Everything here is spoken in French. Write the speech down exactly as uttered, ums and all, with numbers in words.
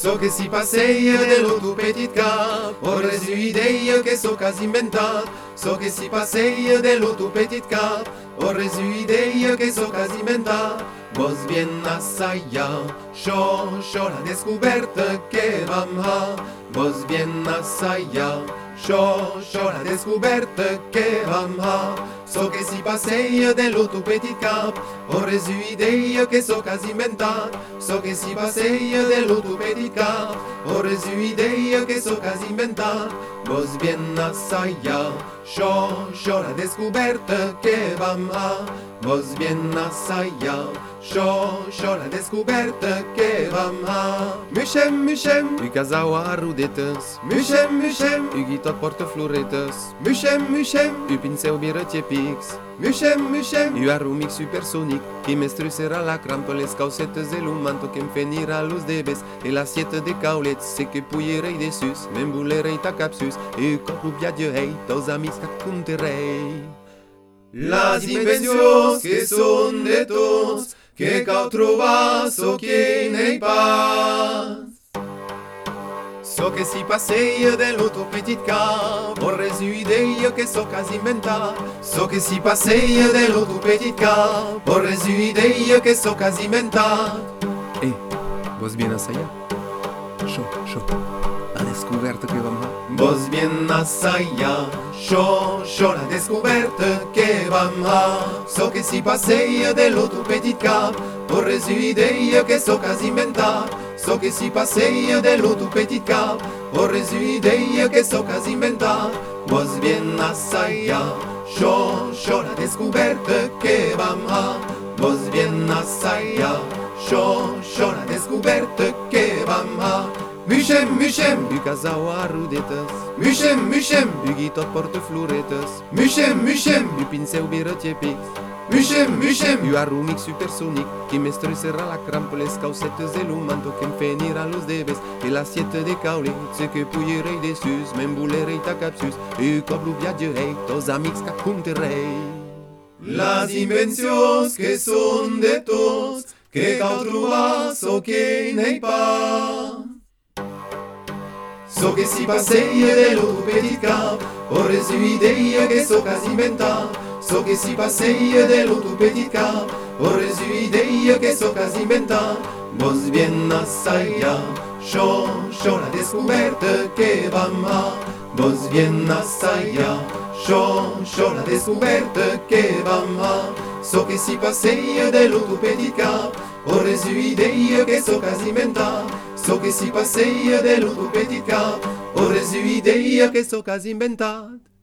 so che si passeia dello tuo petit cap, ho reso idee che so che has inventat, so che si passeia dello tuo petit cap, ho reso idee che so che has inventat. Vos bien assaia, sciò, sciò la descoberta che vam ha, vos bien assaia, sciò, sciò la descoberta che vam ha, so che si passeia dello tuo petit cap, ho reso idee che so che has inventat, so che si passeia dello tuo petit cap, ho reso idee che so che has inventat. Vos bien assaia, sciò, sciò la descoberta che vam ha, vos bien assaia, sciò, sciò la descoberta che vam ha. Mușem, mușem, u cazaua rudetes, mușem, mușem, u ghitot portă floretes, mușem, mușem, u pinceu birătie pix, mușem, mușem, u arumic supersonic, qui m'estrusera la crampă, les causetes e lumanto, che m'fenira luz de bes, e la siete de caulet, se che puierei de sus, m'embulerei ta capsus, e copul biadierei, toți amics ca cum te rei. Las invencions que són de tots, que cal trobar so che n'hi pas. So che si passeia dello tuo petit cap, ho reso idea che so che has inventat, so che si passeia dello tuo petit cap, ho reso idea che so che has inventat. Eh, vos bien assaia? Sciò, sciò, la descoberta che vam ha. Vos bien assaia, sciò, sciò la descoberta che vam ha, so che si passeia dello tuo petit cap, ho reso idea che so che has inventat, so che si passeia dello tuo petit cap, ho reso idea che so che has inventat. Vos bien assaia, sciò, sciò la descoberta che vam ha, vos bien assaia, sciò, sciò la descoberta che vam ha. Mușem, mușem, U cazaua rudetes, mușem, mușem, u ghitot portă floretes, mușem, mușem, u pinceu birătie pix, mușem, mușem, u arumic supersonic, qui m'estrusera la crampă, les causetes e lumanto, che m'fenira luz de bes, e la siete de caulet, se che puierei de sus, m'embulerei ta capsus, e coplu viaggerei, toți amics ca cum te rei. Las invencions que són de tots, que cal trobar so che n'hi pas. So che si passeia dello tuo petit cap, ho reso idea che so che has inventat, so che si passeia dello tuo petit cap, ho reso idea che so che has inventat. Vos bien assaia, sciò, sciò la descoberta che vam ha, vos bien assaia, sciò, sciò la descoberta che vam ha, so che si passeia dello tuo petit cap, ho reso idea che so che has inventat, so che si passeia dello tuo petit cap, ho reso idea che so che has inventat.